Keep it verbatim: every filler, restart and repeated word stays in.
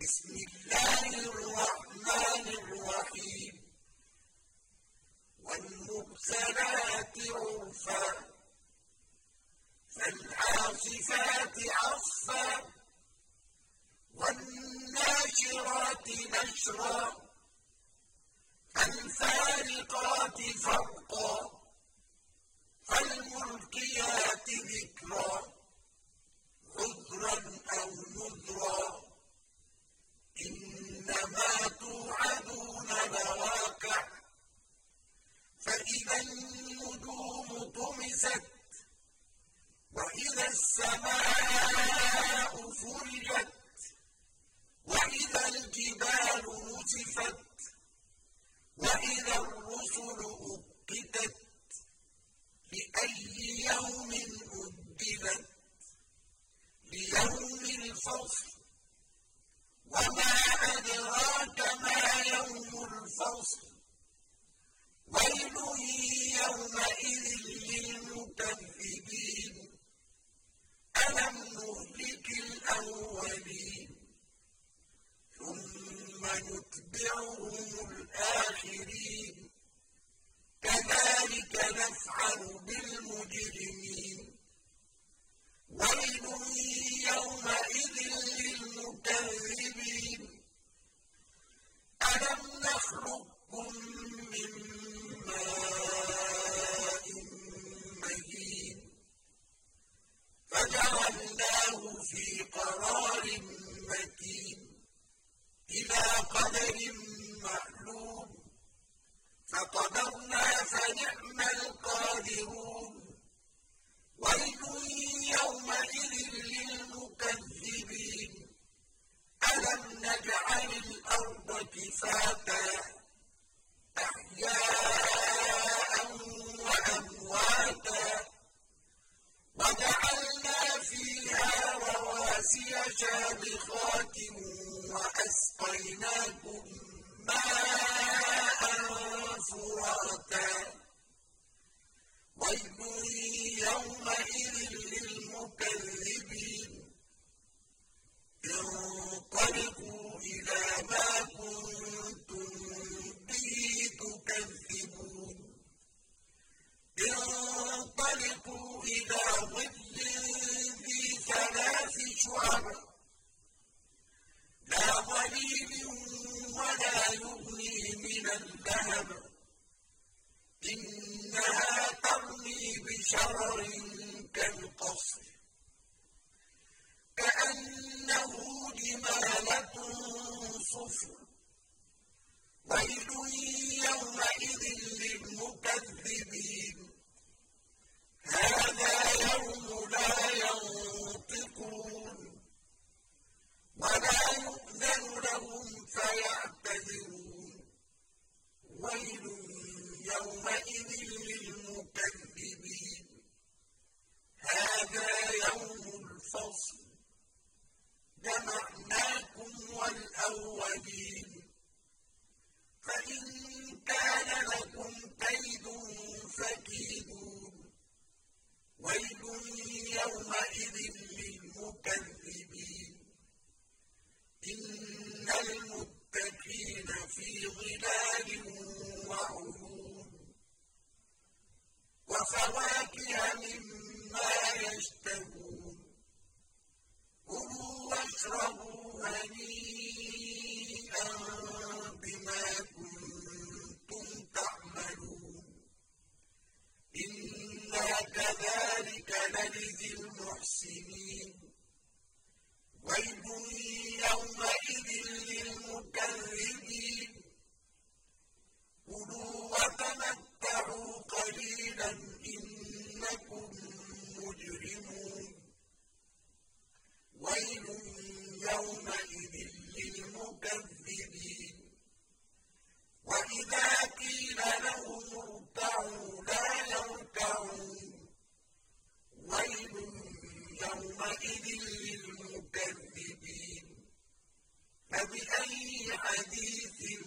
بسم الله الرحمن الرحيم والمرسلات عرفا فالعاصفات عصفا والناشرات نشرا فالفارقات فرقا فالملقيات ذكرا عذرا أو نذرا إنما توعدون لواقع فإذا النجوم طمست وإذا السماء فرجت وإذا الجبال نسفت وإذا الرسل أقتت لأي يوم أجلت ليوم الفصل وما أدراك ما يوم الفصل ويل يومئذ للمكذبين ألم نهلك الأولين ثم نتبعهم الآخرين كذلك نفعل بالمجرمين ويل يومئذ للمكذبين ألم نخلقكم من ماء مهين فجعلناه في قرار مكين إلى قدر معلوم فقدرنا فنعم القادرون ويل يومئذ للمكذبين ألم نجعل الأرض كفاتا أحياء وأمواتا وجعلنا فيها رواسي شامخات وأسقيناكم ماء فراتا ويل يومئذ للمكذبين انطلقوا إلى ما كنتم به تكذبون انطلقوا إلى ظل ذي ثلاث شعب لا ظليل ولا يغني من اللهب إنها ترمي بشرر كالقصر كأنه جمالة صفر ويل يومئذ للمكذبين هذا يوم لا ينطقون ولا يؤذن لهم فيعتذرون ويل يومئذ للمكذبين هذا يوم الفصل جمعناكم والأولين فإن كان لكم كيد فكيدون ويل يومئذ للمكذبين إن المتقين في ظلال وعيون وفواكه مما يشتهون كلوا واشربوا هنيئا بما كنتم تعملون إنا كذلك نجزي المحسنين ويل يومئذ للمكذبين كلوا وتمتعوا قليلا إنكم مجرمون ويل يومئذ للمكذبين وإذا قيل لهم اركعوا لا يركعون ويل يومئذ للمكذبين فبأي حديث